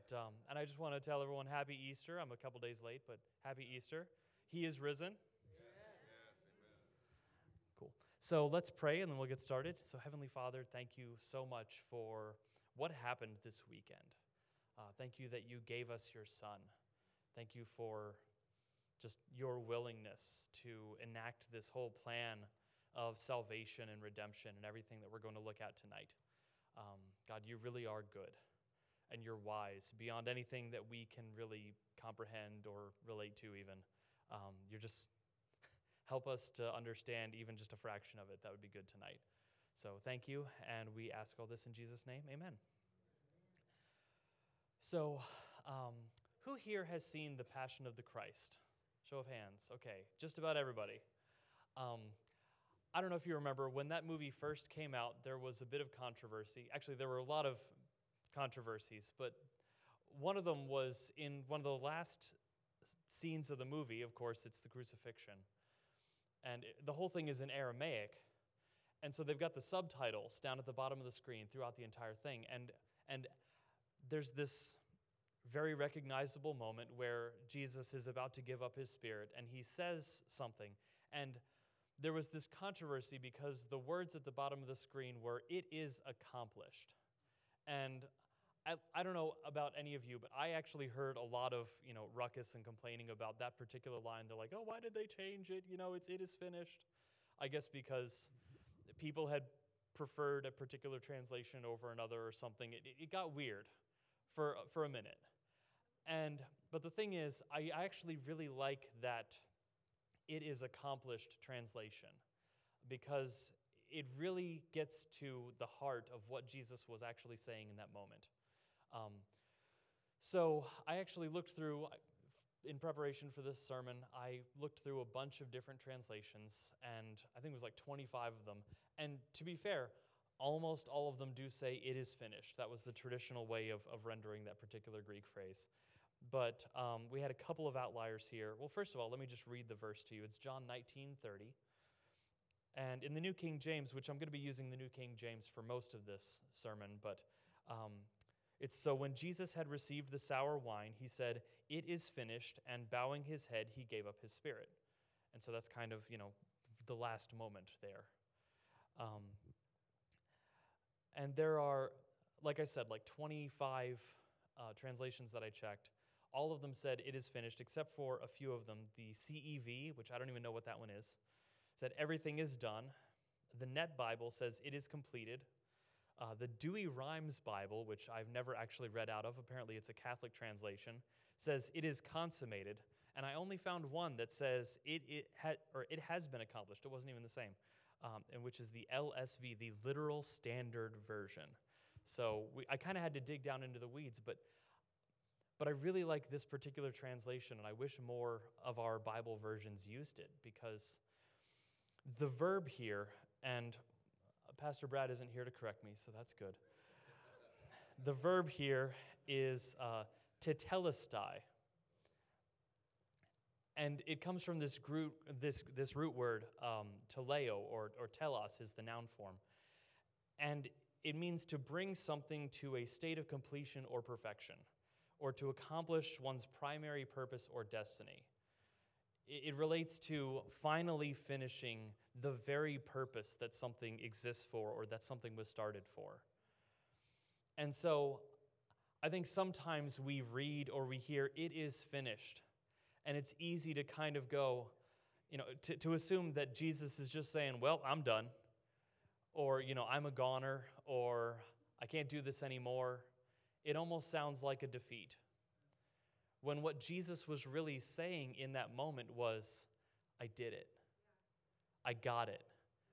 And I just want to tell everyone Happy Easter. I'm a couple days late, but Happy Easter. He is risen. Yes, amen. Cool. So let's pray and then we'll get started. So Heavenly Father, thank you so much for what happened this weekend. Thank you that you gave us your Son. Thank you for just your willingness to enact this whole plan of salvation and redemption and everything that we're going to look at tonight. God, you really are good. And you're wise beyond anything that we can really comprehend or relate to even. You're just, help us to understand even just a fraction of it. That would be good tonight. So thank you, and we ask all this in Jesus' name. Amen. So who here has seen The Passion of the Christ? Show of hands. Okay, just about everybody. I don't know if you remember, when that movie first came out, there was a bit of controversy. Actually, there were a lot of controversies, but one of them was in one of the last scenes of the movie. Of course, it's the crucifixion, and the whole thing is in Aramaic, and so they've got the subtitles down at the bottom of the screen throughout the entire thing, and there's this very recognizable moment where Jesus is about to give up his spirit, and he says something, and there was this controversy because the words at the bottom of the screen were, "It is accomplished." And I don't know about any of you, but I actually heard a lot of, ruckus and complaining about that particular line. They're like, "Oh, why did they change it? It is finished." I guess because people had preferred a particular translation over another or something. It got weird for a minute. But the thing is, I actually really like that "it is accomplished" translation, because it really gets to the heart of what Jesus was actually saying in that moment. So I actually looked through, in preparation for this sermon, I looked through a bunch of different translations, and I think it was like 25 of them. And to be fair, almost all of them do say "it is finished." That was the traditional way of rendering that particular Greek phrase. But we had a couple of outliers here. Well, first of all, let me just read the verse to you. It's John 19:30. And in the New King James, which I'm going to be using the New King James for most of this sermon, but it's, "So when Jesus had received the sour wine, he said, 'It is finished,' and bowing his head, he gave up his spirit." And so that's kind of, the last moment there. And there are, like I said, like 25 translations that I checked. All of them said "it is finished," except for a few of them. The CEV, which I don't even know what that one is, said "everything is done." The Net Bible says "it is completed." The Douay-Rheims Bible, which I've never actually read out of, apparently it's a Catholic translation, says "it is consummated." And I only found one that says it has been accomplished. It wasn't even the same, and which is the LSV, the Literal Standard Version. So I kind of had to dig down into the weeds, but I really like this particular translation, and I wish more of our Bible versions used it, because the verb here, and Pastor Brad isn't here to correct me, so that's good. The verb here is tetelestai, and it comes from this root word, teleo, or telos is the noun form, and it means to bring something to a state of completion or perfection, or to accomplish one's primary purpose or destiny. It relates to finally finishing the very purpose that something exists for, or that something was started for. And so I think sometimes we read or we hear "it is finished," and it's easy to kind of go, to assume that Jesus is just saying, "Well, I'm done," or, "I'm a goner," or "I can't do this anymore." It almost sounds like a defeat, when what Jesus was really saying in that moment was, "I did it. I got it."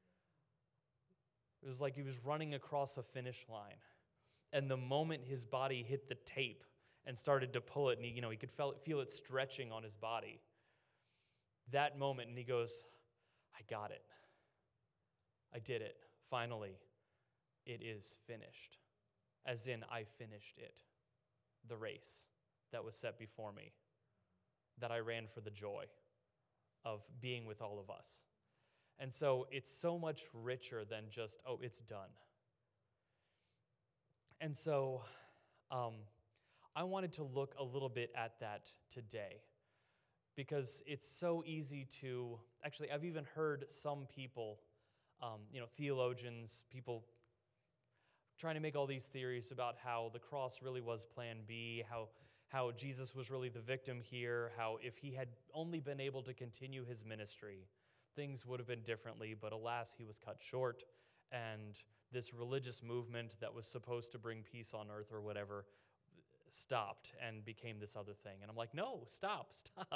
It was like he was running across a finish line, and the moment his body hit the tape and started to pull it, and he could feel it stretching on his body, that moment, and he goes, "I got it. I did it. Finally, it is finished." As in, I finished it, the race that was set before me, that I ran for the joy of being with all of us. And so it's so much richer than just, "Oh, it's done." And so I wanted to look a little bit at that today because it's so easy to, actually, I've even heard some people, theologians, people trying to make all these theories about how the cross really was plan B, how Jesus was really the victim here, how if he had only been able to continue his ministry, things would have been differently, but alas, he was cut short, and this religious movement that was supposed to bring peace on earth or whatever stopped and became this other thing. And I'm like, no, stop.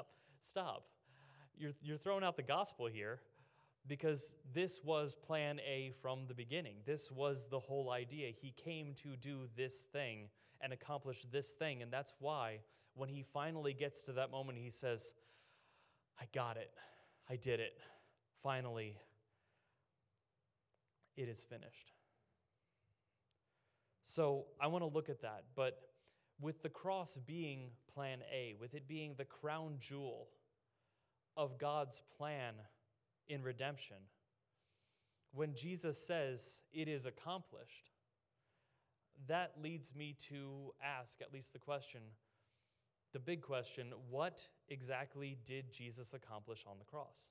You're throwing out the gospel here, because this was plan A from the beginning. This was the whole idea. He came to do this thing and accomplish this thing, and that's why when he finally gets to that moment, he says, I got it. I did it. Finally, it is finished. So I want to look at that, but with the cross being plan A, with it being the crown jewel of God's plan in redemption, when Jesus says it is accomplished, that leads me to ask at least the big question, what exactly did Jesus accomplish on the cross?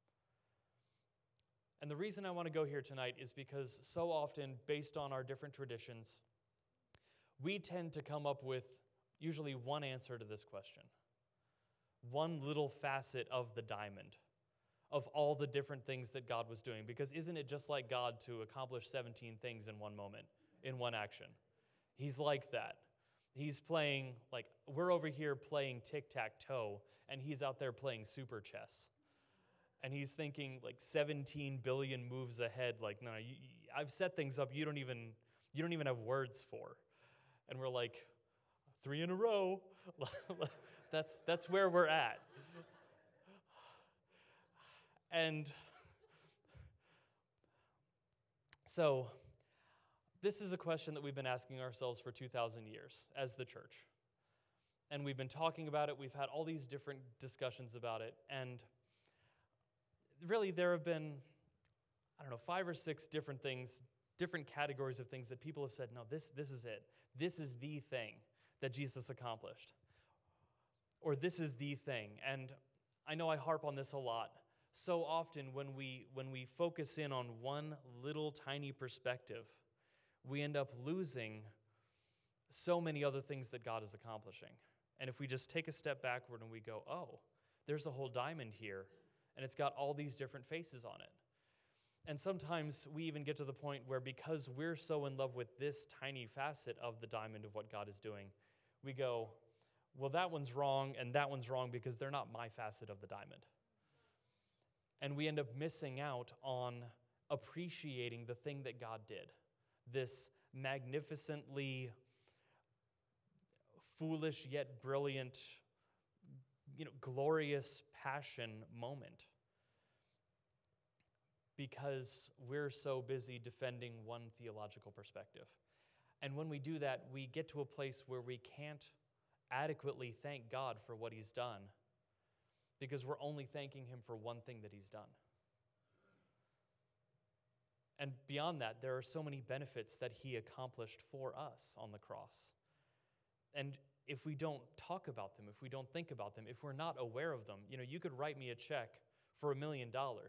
And the reason I want to go here tonight is because so often, based on our different traditions, we tend to come up with usually one answer to this question, one little facet of the diamond, of all the different things that God was doing. Because isn't it just like God to accomplish 17 things in one moment, in one action? He's like that. He's playing, like, we're over here playing tic-tac-toe, and he's out there playing super chess. And he's thinking, like, 17 billion moves ahead. Like, no, I've set things up you don't even have words for. And we're like, 3 in a row. That's where we're at. And so this is a question that we've been asking ourselves for 2,000 years as the church. And we've been talking about it. We've had all these different discussions about it. And really there have been, 5 or 6 different things, different categories of things that people have said, no, this is it. This is the thing that Jesus accomplished. Or this is the thing. And I know I harp on this a lot. So often when we focus in on one little tiny perspective, we end up losing so many other things that God is accomplishing. And if we just take a step backward and we go, oh, there's a whole diamond here, and it's got all these different faces on it. And sometimes we even get to the point where because we're so in love with this tiny facet of the diamond of what God is doing, we go, well, that one's wrong and that one's wrong because they're not my facet of the diamond. And we end up missing out on appreciating the thing that God did, this magnificently foolish yet brilliant, glorious passion moment, because we're so busy defending one theological perspective. And when we do that, we get to a place where we can't adequately thank God for what he's done, because we're only thanking him for one thing that he's done. And beyond that, there are so many benefits that he accomplished for us on the cross. And if we don't talk about them, if we don't think about them, if we're not aware of them, you could write me a check for $1 million.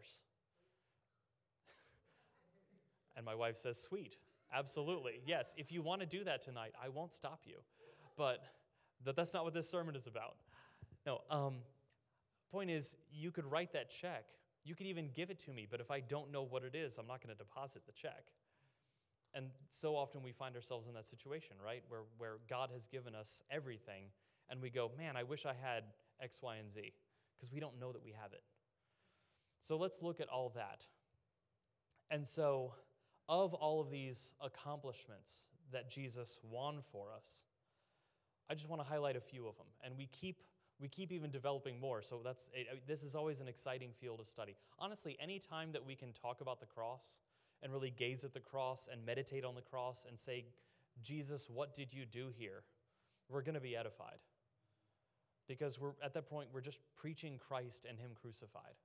And my wife says, sweet, absolutely. Yes, if you want to do that tonight, I won't stop you. But that's not what this sermon is about. No, point is, you could write that check. You could even give it to me, but if I don't know what it is, I'm not going to deposit the check. And so often we find ourselves in that situation, right, where God has given us everything, and we go, man, I wish I had X, Y, and Z, because we don't know that we have it. So let's look at all that. And so, of all of these accomplishments that Jesus won for us, I just want to highlight a few of them, and we keep even developing more. So this is always an exciting field of study. Honestly, any time that we can talk about the cross and really gaze at the cross and meditate on the cross and say, Jesus, what did you do here? We're going to be edified. Because at that point, we're just preaching Christ and him crucified.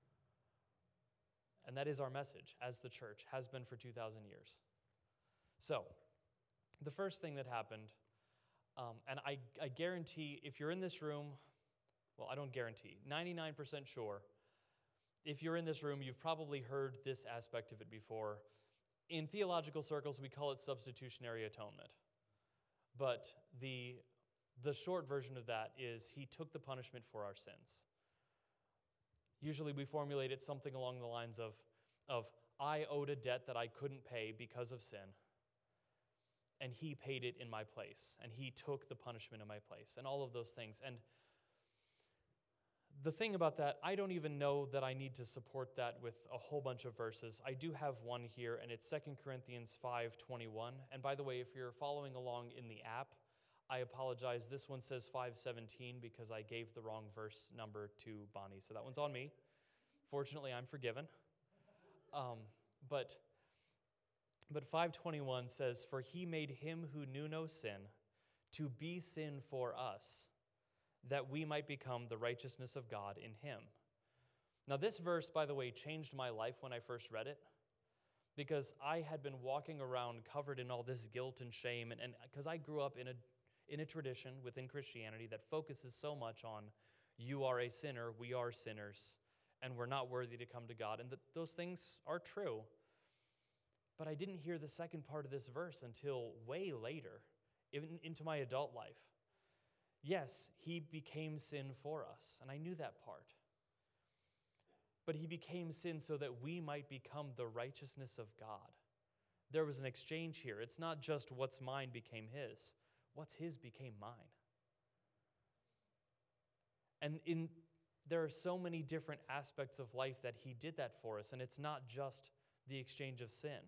And that is our message as the church, has been for 2,000 years. So, the first thing that happened And I guarantee if you're in this room, well, I don't guarantee, 99% sure, if you're in this room, you've probably heard this aspect of it before. In theological circles, we call it substitutionary atonement. But the short version of that is he took the punishment for our sins. Usually we formulate it something along the lines of I owed a debt that I couldn't pay because of sin, and he paid it in my place, and he took the punishment in my place, and all of those things. And the thing about that, I don't even know that I need to support that with a whole bunch of verses. I do have one here, and it's 2 Corinthians 5:21. And by the way, if you're following along in the app, I apologize. This one says 5:17 because I gave the wrong verse number to Bonnie, so that one's on me. Fortunately, I'm forgiven. But 5:21 says, "For he made him who knew no sin to be sin for us, that we might become the righteousness of God in him." Now, this verse, by the way, changed my life when I first read it, because I had been walking around covered in all this guilt and shame, and because I grew up in a tradition within Christianity that focuses so much on you are a sinner, we are sinners, and we're not worthy to come to God, and those things are true. But I didn't hear the second part of this verse until way later, even into my adult life. Yes, he became sin for us, and I knew that part. But he became sin so that we might become the righteousness of God. There was an exchange here. It's not just what's mine became his. What's his became mine. And there are so many different aspects of life that he did that for us, and it's not just the exchange of sin.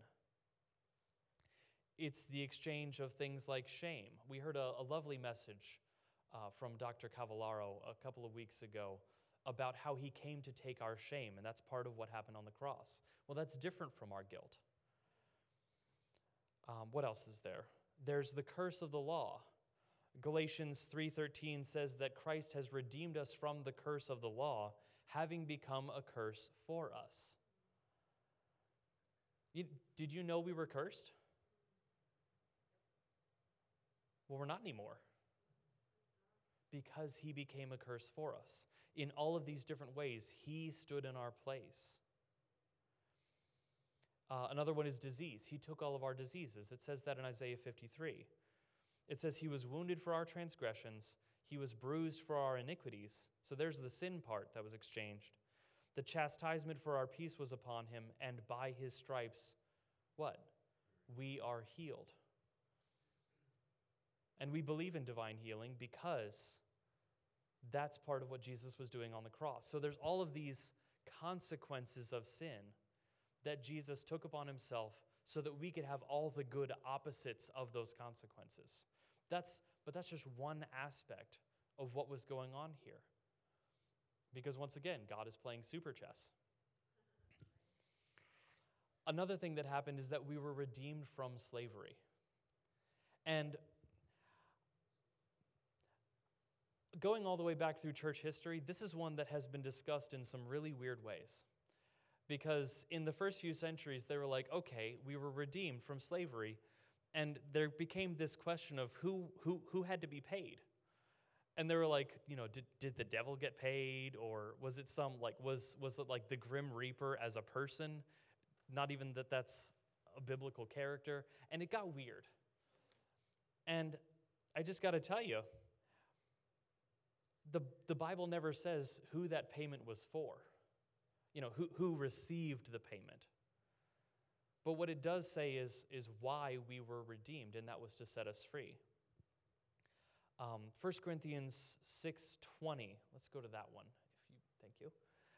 It's the exchange of things like shame. We heard a lovely message from Dr. Cavallaro a couple of weeks ago about how he came to take our shame, and that's part of what happened on the cross. Well, that's different from our guilt. What else is there? There's the curse of the law. Galatians 3:13 says that Christ has redeemed us from the curse of the law, having become a curse for us. Did you know we were cursed? Well, we're not anymore, because he became a curse for us. In all of these different ways, he stood in our place. Another one is disease. He took all of our diseases. It says that in Isaiah 53. It says he was wounded for our transgressions, he was bruised for our iniquities. So there's the sin part that was exchanged. The chastisement for our peace was upon him, and by his stripes, what? We are healed. And we believe in divine healing because that's part of what Jesus was doing on the cross. So there's all of these consequences of sin that Jesus took upon himself so that we could have all the good opposites of those consequences. But that's just one aspect of what was going on here. Because once again, God is playing super chess. Another thing that happened is that we were redeemed from slavery. And going all the way back through church history, this is one that has been discussed in some really weird ways. Because in the first few centuries, they were like, okay, we were redeemed from slavery, and there became this question of who had to be paid. And they were like, did the devil get paid, or was it was it like the Grim Reaper as a person? Not even that's a biblical character. And it got weird. And I just got to tell you, the Bible never says who that payment was for. Who received the payment. But what it does say is why we were redeemed, and that was to set us free. 1 Corinthians 6:20. Let's go to that one. Thank you.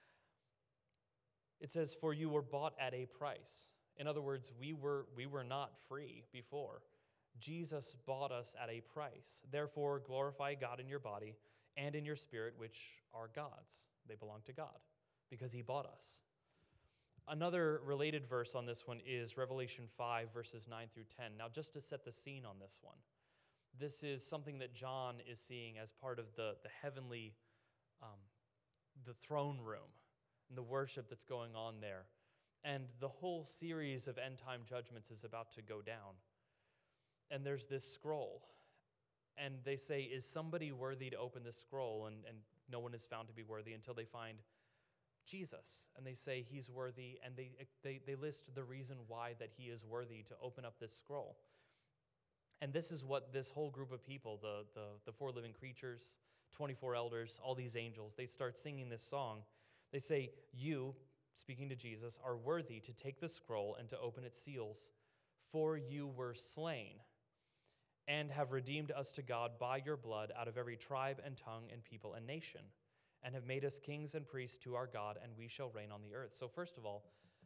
It says, "For you were bought at a price." In other words, we were not free before. Jesus bought us at a price. Therefore, glorify God in your body and in your spirit, which are God's. They belong to God because he bought us. Another related verse on this one is Revelation 5, verses 9 through 10. Now, just to set the scene on this one, this is something that John is seeing as part of the heavenly, the throne room, and the worship that's going on there. And the whole series of end-time judgments is about to go down. And there's this scroll. and they say, is somebody worthy to open this scroll? And no one is found to be worthy until they find Jesus. And they say he's worthy, and they list the reason why that he is worthy to open up this scroll. And this is what this whole group of people, the four living creatures, 24 elders, all these angels, they start singing this song. They say, you, speaking to Jesus, are worthy to take the scroll and to open its seals, for you were slain and have redeemed us to God by your blood out of every tribe and tongue and people and nation, and have made us kings and priests to our God, and we shall reign on the earth. So first of all,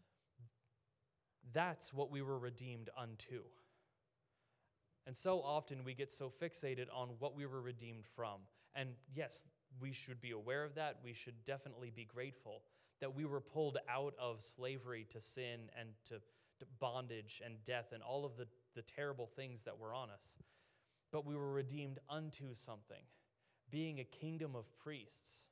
that's what we were redeemed unto. And so often we get so fixated on what we were redeemed from. And yes, we should be aware of that. We should definitely be grateful that we were pulled out of slavery to sin and to bondage and death and all of the terrible things that were on us. But we were redeemed unto something, being a kingdom of priests.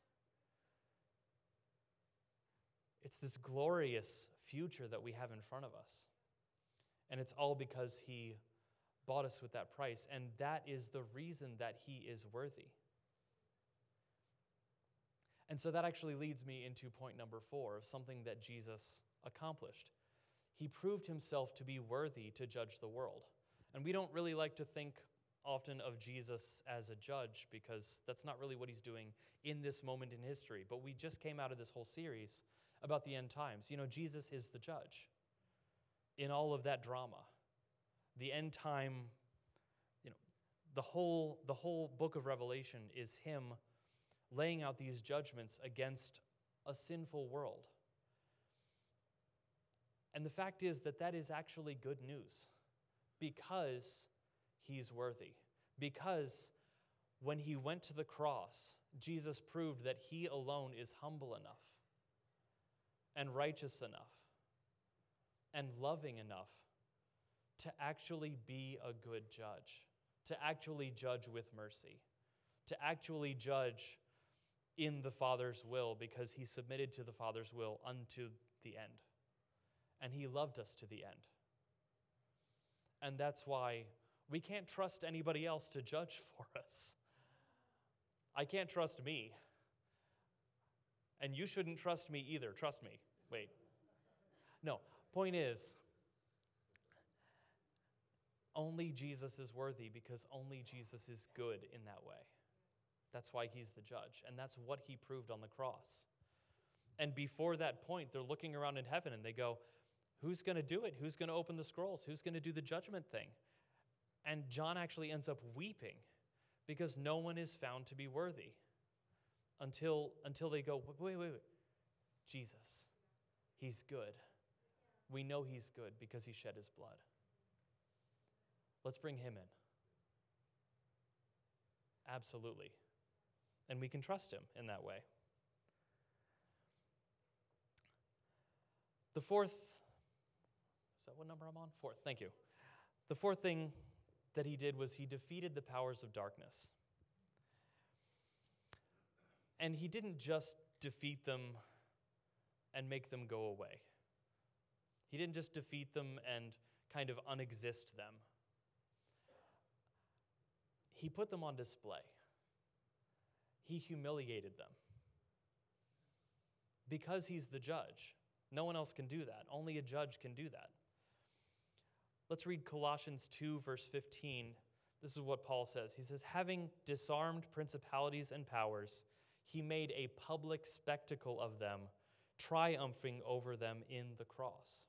It's this glorious future that we have in front of us. And it's all because he bought us with that price. And that is the reason that he is worthy. And so that actually leads me into point number 4 of something that Jesus accomplished. He proved himself to be worthy to judge the world. And we don't really like to think often of Jesus as a judge because that's not really what he's doing in this moment in history. But we just came out of this whole series about the end times. You know, Jesus is the judge in all of that drama. The end time, you know, the whole book of Revelation is him laying out these judgments against a sinful world. And the fact is that that is actually good news because he's worthy. Because when he went to the cross, Jesus proved that he alone is humble enough and righteous enough and loving enough to actually be a good judge, to actually judge with mercy, to actually judge in the Father's will because he submitted to the Father's will unto the end. And he loved us to the end. And that's why we can't trust anybody else to judge for us. I can't trust me. And you shouldn't trust me either. Trust me. Wait. No, point is, only Jesus is worthy because only Jesus is good in that way. That's why he's the judge. And that's what he proved on the cross. And before that point, they're looking around in heaven and they go, who's going to do it? Who's going to open the scrolls? Who's going to do the judgment thing? And John actually ends up weeping because no one is found to be worthy until they go, wait. Jesus, he's good. We know he's good because he shed his blood. Let's bring him in. Absolutely. And we can trust him in that way. The fourth, is that what number I'm on? 4th, thank you. The 4th thing that he did was he defeated the powers of darkness. And he didn't just defeat them and make them go away. He didn't just defeat them and kind of unexist them. He put them on display. He humiliated them. Because he's the judge. No one else can do that. Only a judge can do that. Let's read Colossians 2, verse 15. This is what Paul says. He says, having disarmed principalities and powers, he made a public spectacle of them, triumphing over them in the cross.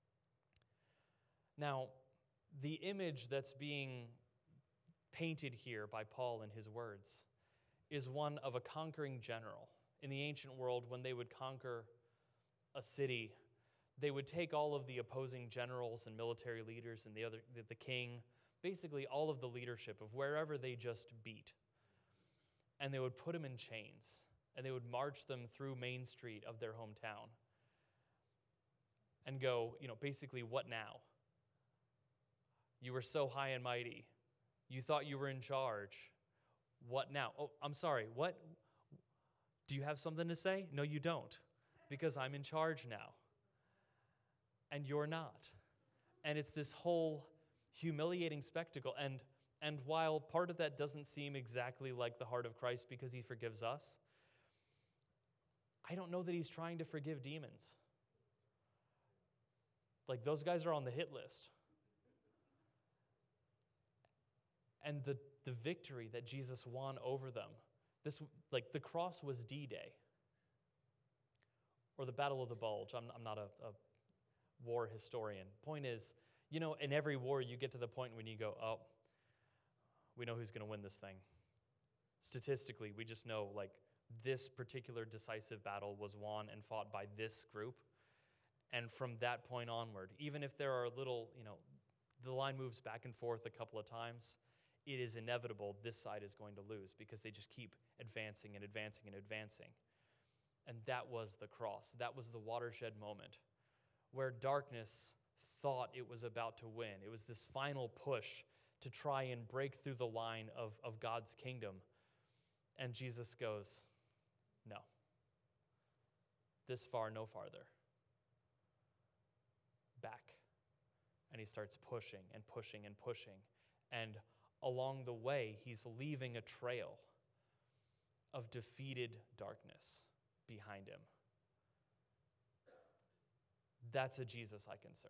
Now, the image that's being painted here by Paul in his words is one of a conquering general. In the ancient world, when they would conquer a city, they would take all of the opposing generals and military leaders and the king, basically all of the leadership of wherever they just beat, and they would put them in chains, and they would march them through Main Street of their hometown and go, basically, what now? You were so high and mighty. You thought you were in charge. What now? Oh, I'm sorry, what? Do you have something to say? No, you don't, because I'm in charge now. And you're not. And it's this whole humiliating spectacle. And And while part of that doesn't seem exactly like the heart of Christ because he forgives us, I don't know that he's trying to forgive demons. Like, those guys are on the hit list. And the victory that Jesus won over them, the cross was D-Day, or the Battle of the Bulge. I'm not a war historian. Point is, in every war you get to the point when you go, oh, we know who's going to win this thing. Statistically, we just know, this particular decisive battle was won and fought by this group. And from that point onward, even if there are little, the line moves back and forth a couple of times, it is inevitable this side is going to lose because they just keep advancing and advancing and advancing. And that was the cross. That was the watershed moment where darkness thought it was about to win. It was this final push to try and break through the line of God's kingdom. And Jesus goes, no. This far, no farther. Back. And he starts pushing and pushing and pushing. And along the way, he's leaving a trail of defeated darkness behind him. That's a Jesus I can serve.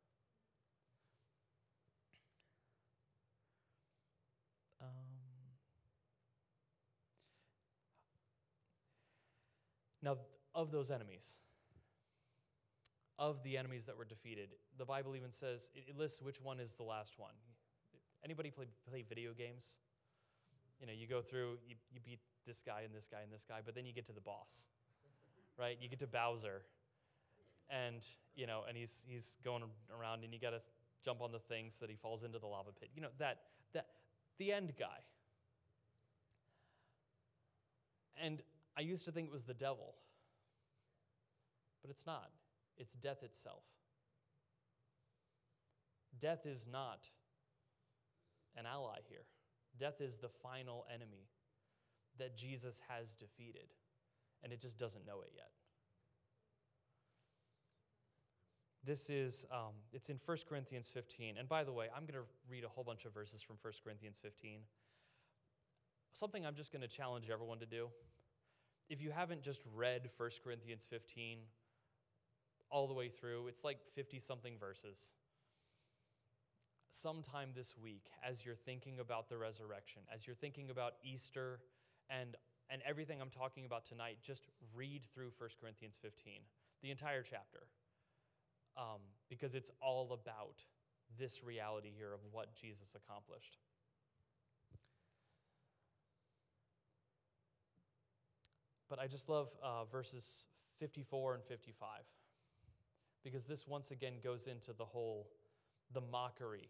Now, of those enemies, of the enemies that were defeated, the Bible even says, it lists which one is the last one. Anybody play video games? You go through, you beat this guy and this guy and this guy, but then you get to the boss, right? You get to Bowser, and he's going around, and you got to jump on the thing so that he falls into the lava pit. That the end guy. And I used to think it was the devil, but it's not. It's death itself. Death is not an ally here. Death is the final enemy that Jesus has defeated, and it just doesn't know it yet. This is, it's in 1 Corinthians 15. And by the way, I'm going to read a whole bunch of verses from 1 Corinthians 15. Something I'm just going to challenge everyone to do. If you haven't just read 1 Corinthians 15 all the way through, it's like 50-something verses. Sometime this week, as you're thinking about the resurrection, as you're thinking about Easter and everything I'm talking about tonight, just read through 1 Corinthians 15, the entire chapter, because it's all about this reality here of what Jesus accomplished. But I just love verses 54 and 55, because this once again goes into the mockery,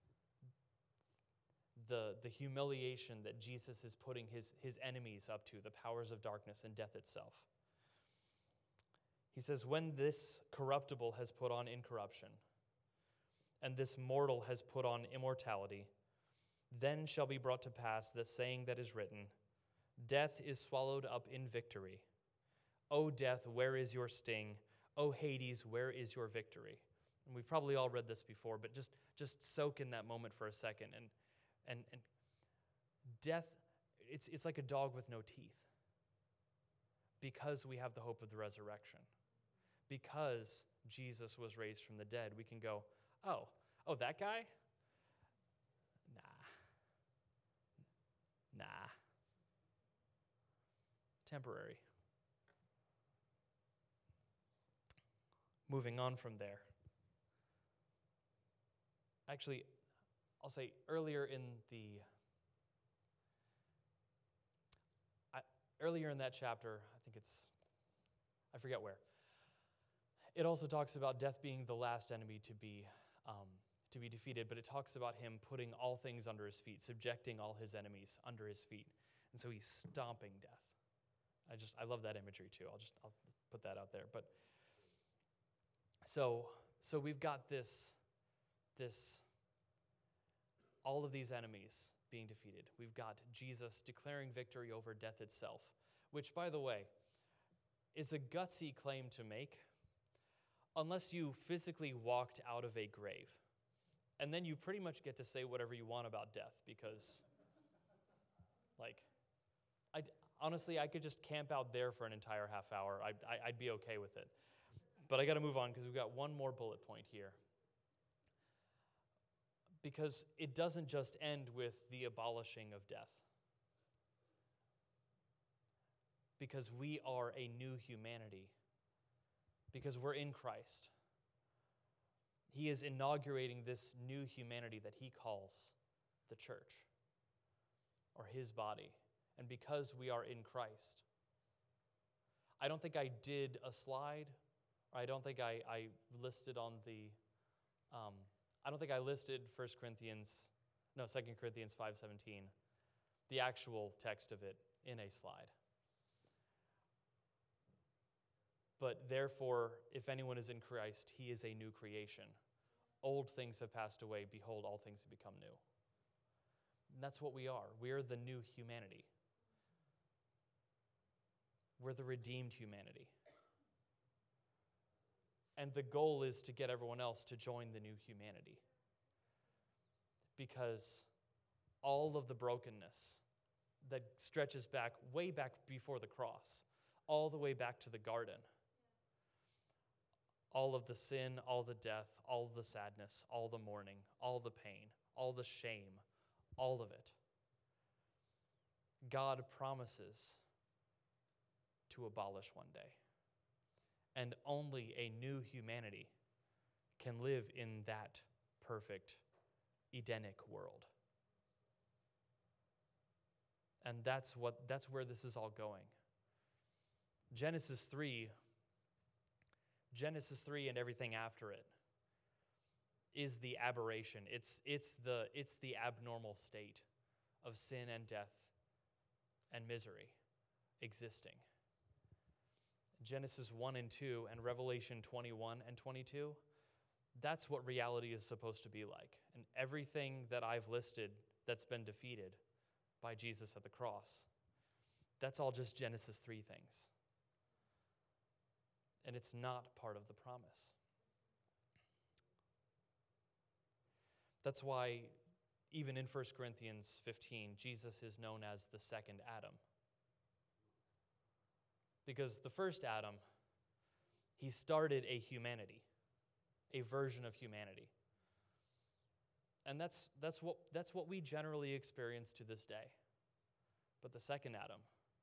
the humiliation that Jesus is putting his enemies up to, the powers of darkness and death itself. He says, when this corruptible has put on incorruption, and this mortal has put on immortality, then shall be brought to pass the saying that is written, death is swallowed up in victory. O death, where is your sting? O Hades, where is your victory? And we've probably all read this before, but just soak in that moment for a second. And death, it's like a dog with no teeth. Because we have the hope of the resurrection. Because Jesus was raised from the dead, we can go, oh, that guy? Nah. Temporary. Moving on from there. Actually, I'll say earlier in that chapter, I forget where, it also talks about death being the last enemy to be defeated, but it talks about him putting all things under his feet, subjecting all his enemies under his feet. And so he's stomping death. I love that imagery too. I'll put that out there. But so we've got this all of these enemies being defeated. We've got Jesus declaring victory over death itself, which, by the way, is a gutsy claim to make unless you physically walked out of a grave And then you pretty much get to say whatever you want about death because, like, honestly, I could just camp out there for an entire half hour. I'd be okay with it. But I got to move on because we've got one more bullet point here. Because it doesn't just end with the abolishing of death. Because we are a new humanity. Because we're in Christ. He is inaugurating this new humanity that he calls the church, or his body. And because we are in Christ, I don't think I did a slide, or I don't think I listed on the, I don't think I listed 2 Corinthians 5:17, the actual text of it in a slide. But therefore, if anyone is in Christ, he is a new creation. Old things have passed away. Behold, all things have become new. And that's what we are. We are the new humanity. We're the redeemed humanity. And the goal is to get everyone else to join the new humanity. Because all of the brokenness that stretches back, way back before the cross, all the way back to the garden, all of the sin, all the death, all the sadness, all the mourning, all the pain, all the shame, all of it, God promises to abolish one day. And only a new humanity can live in that perfect, Edenic world. And that's where this is all going. Genesis 3 and everything after it is the aberration. It's the abnormal state of sin and death and misery existing. Genesis 1 and 2 and Revelation 21 and 22, that's what reality is supposed to be like. And everything that I've listed that's been defeated by Jesus at the cross, that's all just Genesis 3 things. And it's not part of the promise. That's why even in 1 Corinthians 15, Jesus is known as the second Adam. Because the first Adam, he started a humanity, a version of humanity. And that's what we generally experience to this day. But the second Adam,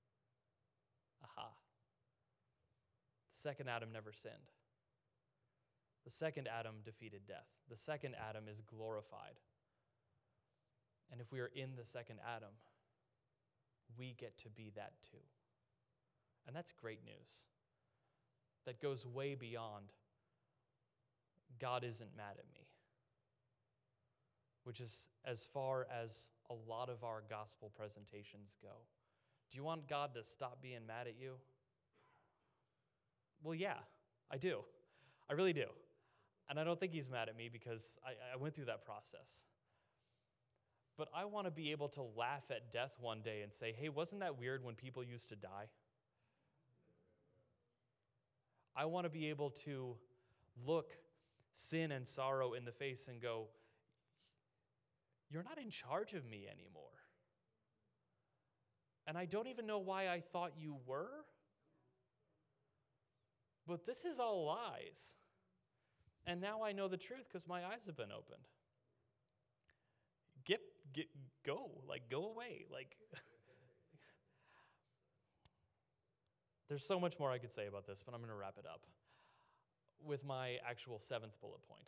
the second Adam never sinned. The second Adam defeated death. The second Adam is glorified. And if we are in the second Adam, we get to be that too. And that's great news. That goes way beyond God isn't mad at me, which is as far as a lot of our gospel presentations go. Do you want God to stop being mad at you? Well, yeah, I do. I really do. And I don't think he's mad at me because I went through that process. But I want to be able to laugh at death one day and say, hey, wasn't that weird when people used to die? I want to be able to look sin and sorrow in the face and go, you're not in charge of me anymore. And I don't even know why I thought you were. But this is all lies. And now I know the truth because my eyes have been opened. Go away. There's so much more I could say about this, but I'm going to wrap it up with my actual 7th bullet point.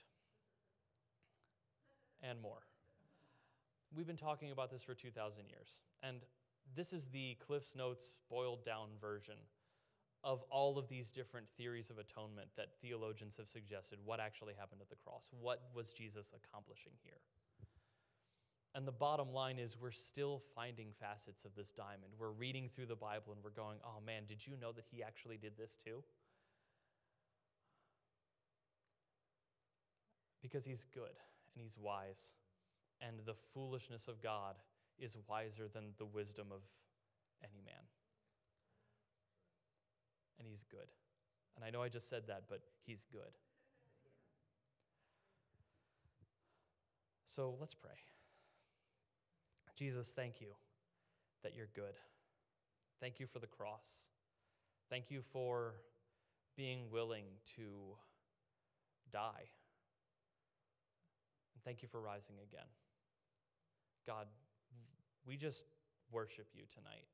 And more. We've been talking about this for 2,000 years, and this is the Cliff's Notes boiled down version of all of these different theories of atonement that theologians have suggested what actually happened at the cross. What was Jesus accomplishing here? And the bottom line is we're still finding facets of this diamond. We're reading through the Bible and we're going, oh man, did you know that he actually did this too? Because he's good and he's wise. And the foolishness of God is wiser than the wisdom of any man. And he's good. And I know I just said that, but he's good. So let's pray. Jesus, thank you that you're good. Thank you for the cross. Thank you for being willing to die. And thank you for rising again. God, we just worship you tonight.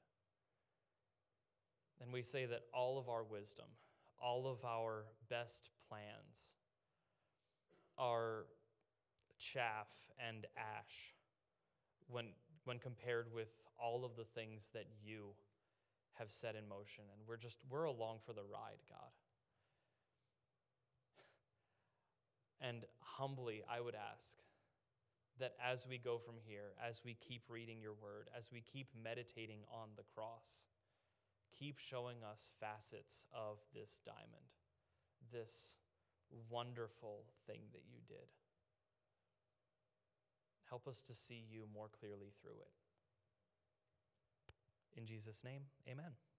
And we say that all of our wisdom, all of our best plans are chaff and ash when compared with all of the things that you have set in motion. And we're along for the ride, God. And humbly, I would ask that as we go from here, as we keep reading your word, as we keep meditating on the cross, keep showing us facets of this diamond, this wonderful thing that you did. Help us to see you more clearly through it. In Jesus' name, amen.